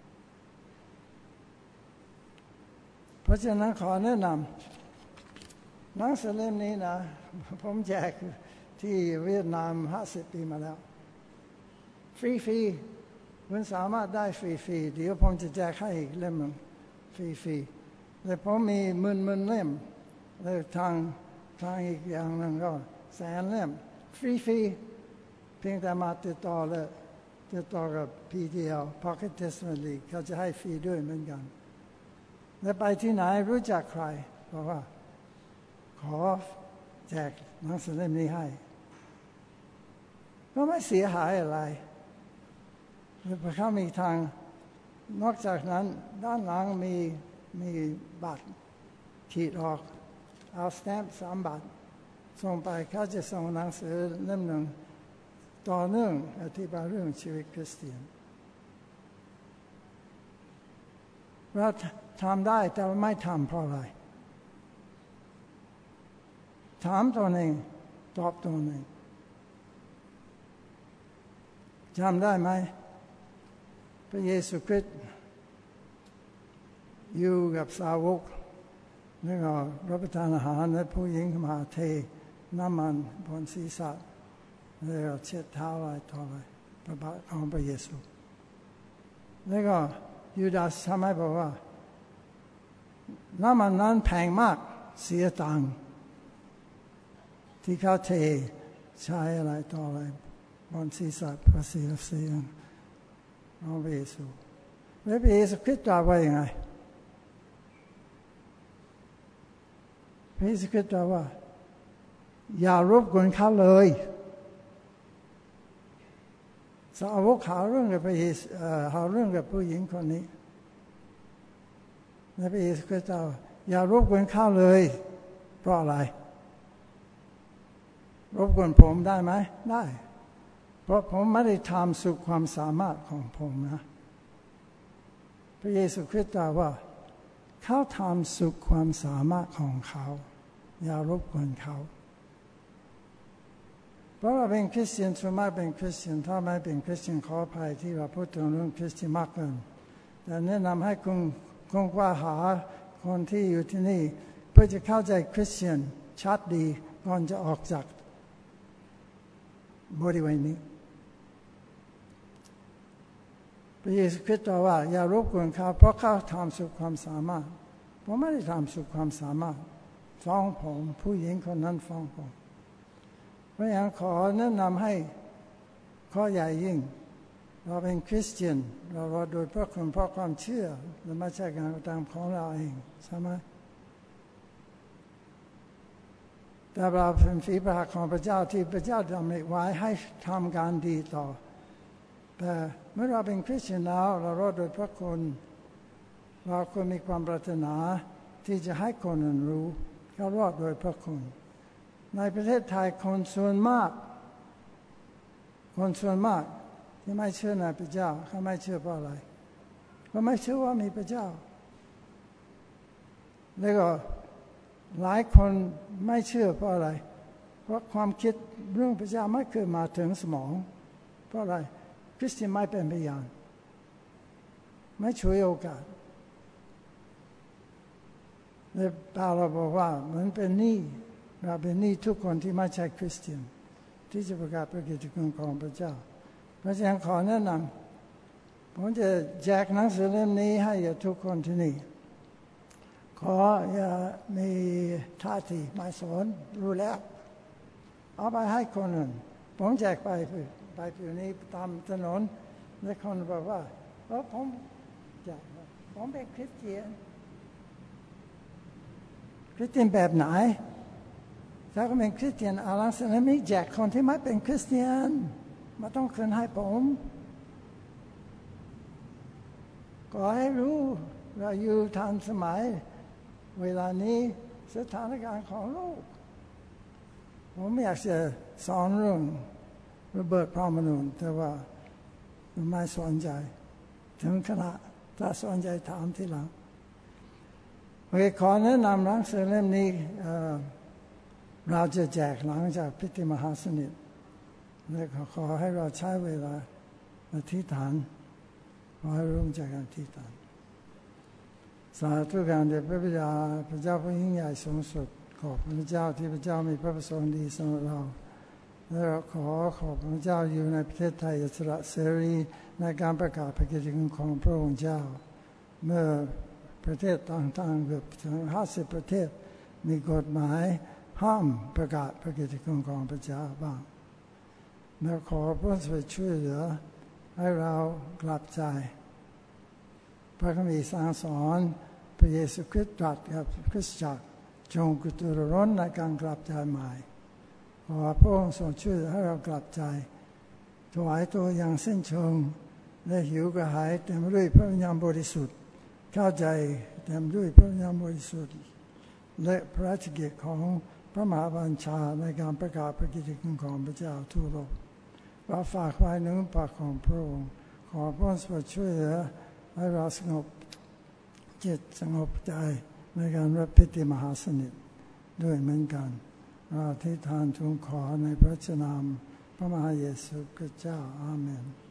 เพราะฉะนั้นขอแนะนำหนังสือเล่มนี้นะผมแจกที่เวียดนามห้าสิบปีมาแล้วฟรีๆคุณสามารถได้ฟรีๆเดี๋ยวผมจะแจกให้อีกเล่มหนึ่งฟรีๆแต่ผมมีหมื่นหมื่นเล่มแล้วทางทางอีกอย่างหนึ่งก็แสนเล่มฟรีๆเพียงแต่มาติดต่อเลยติดต่อกับ พี ที แอล Pocket Testament League เขาจะให้ฟรีด้วยเหมือนกันแล้วไปที่ไหนรู้จักใครบอกว่าขอแจกหนังสือเล่มนี้ให้ก็ไม่เสียหายอะไรเพราะเขามีทางนอกจากนั้นด้านหลังมีมีบัตรขีดออกเอาสแตมป์สามบาทส่งไปเขาจะส่งหนังสือเล่มหนึ่งต่อเนื่องอธิบายเรื่องชีวิตคริสเตียนเราทำได้แต่ไม่ทำเพราะอะไรถามตัวเองตอบตัวเองจำได้ไหมพระเยซูคริสต์อยู่กับสาวกแล้วก็รับประทานอาหารและผู้หญิงมาเทน้ำมันบนศีรษะแล้วก็เช็ดเท้าอะไรต่ออะไรพระบาทของพระเยซูแล้วก็ยูดาสทำไมบอกว่าน้ำมันนั้นแพงมากเสียตังค์ที่เขาเทใช้อะไรต่ออะไรบนศีรษะพระศิษย์เสียงของพระเยซูแล้วพระเยซูคริสต์ตรัสว่ายังไงพระเยซูคริสต์ตรัสว่าอย่ารบกวนเขาเลยสาวกหาเรื่องกับพระเยซูหาเรื่องกับผู้หญิงคนนี้และพระเยซูคริสต์ตรัสอย่ารบกวนเขาเลยเพราะอะไรรบกวนผมได้ไหมได้เพราะผมไม่ได้ทำสุดความสามารถของผมนะพระเยซูคริสต์ตรัสว่าเขาทำสุดความสามารถของเขาอย่ารบกวนเขาเพราะเราเป็นคริสเตียนส่วนมากเป็นคริสเตียนถ้าไม่เป็นคริสเตียนขออภัยที่เราพูดถึงเรื่องคริสเตียนมากเกินแต่แนะนำให้คุณคุณว่าหาคนที่อยู่ที่นี่เพื่อจะเข้าใจคริสเตียนชัดดีก่อนจะออกจากบริเวณนี้พระเยซูคริสต์บอกว่าอย่ารบกวนเขาเพราะเขาทำสุดความสามารถผมไม่ได้ทำสุดความสามารถฟ้องผมผู้หญิงคนนั้นฟ้องผมเพราะฉะนั้นขอแนะนำให้ข้อใหญ่ยิ่งเราเป็นคริสเตียนเราเราโดยพระคุณเพราะความเชื่อและไม่ใช่การกระทำของเราเองใช่ไหมแต่เราเป็นฝีพระหัตถ์ของพระเจ้าที่พระเจ้าดำริไว้ให้ทำการดีต่อแต่เมื่อเราเป็นคริสเตียนแล้วเรารอดโดยพระคุณเราควรมีความปรารถนาที่จะให้คนอื่นรู้เขารอดโดยพระคุณในประเทศไทยคนส่วนมากคนส่วนมากที่ไม่เชื่อในพระเจ้าเขาไม่เชื่อเพราะอะไรเขาไม่เชื่อว่ามีพระเจ้าแล้วก็หลายคนไม่เชื่อเพราะอะไรเพราะความคิดเรื่องพระเจ้าไม่เคยมาถึงสมองเพราะอะไรคริสเตียนไม่เป็นพยานไม่ช่วยโอกาสและเปาโลบอกว่ามันเป็นหนี้เราเป็นหนี้ทุกคนที่ไม่ใช่คริสเตียนที่จะประกาศพระกิตติคุณของพระเจ้าเพราะฉะนั้นขอแนะนำผมจะแจกหนังสือเล่มนี้ให้กับทุกคนที่นี่ขออย่ามีท่าทีไม่สอนรู้แล้วเอาไปให้คนอื่นผมแจกไปไปอยู่นี้ตามถนนและคนบอกว่าเออผมแจกผมเป็นคริสเตียนคริสเตียนแบบไหนถ้าเขาเป็นคริสเตียนอาลังสนามิแจกคนที่ไม่เป็นคริสเตียนมาต้องคืนให้ผมก็ให้รู้เราอยู่ทันสมัยเวลานี้สถานการณ์ของโลกผมไม่อยากจะสอนเรื่องระเบิดพรหมนูญแต่ว่าไม่สนใจถึงขณะถ้าสนใจถามทีหลังโอเคขอแนะนำหนังสือเล่มนี้เราจะแจกหลังจากพิธีมหาสนิทและขอให้เราใช้เวลาอธิษฐานขอให้ร่วมใจกันอธิษฐานสาธุการแด่พระบิดาพระเจ้าผู้ยิ่งใหญ่สูงสุดขอบพระเจ้าที่พระเจ้ามีพระประสงค์ดีสำหรับเราและเราขอขอบพระเจ้าอยู่ในประเทศไทยอิสระเสรีในการประกาศพระกิตติคุณของพระองค์เจ้าเมื่อประเทศต่างๆเกือบถึงห้าสิบประเทศมีกฎหมายห้ามประกาศพระกิตติคุณของพระเจ้าบ้างและขอพระทรงช่วยเหลือให้เรากลับใจพระคัมภีร์สั่งสอนพระเยซูคริสต์ตรัสกับคริสตจักรจงกระตือรือร้นในการกลับใจใหม่ขอพระองค์ทรงช่วยให้เรากลับใจถวายตัวอย่างสิ้นเชิงและหิวกระหายเต็มด้วยพระวิญญาณบริสุทธิ์เข้าใจเต็มด้วยพระวิญญาณบริสุทธิ์และพระราชกิจของพระมหาบัญชาในการประกาศพระกิตติคุณของพระเจ้าทั่วโลกเราฝากไว้ในพระปากของพระองค์ขอพระองค์ทรงช่วยเหลือให้เราสงบจิตสงบใจในการรับพิธีมหาสนิทด้วยเหมือนกันเราอธิษฐานทูลขอในพระนามพระมหาเยซูคริสต์เจ้าอาเมน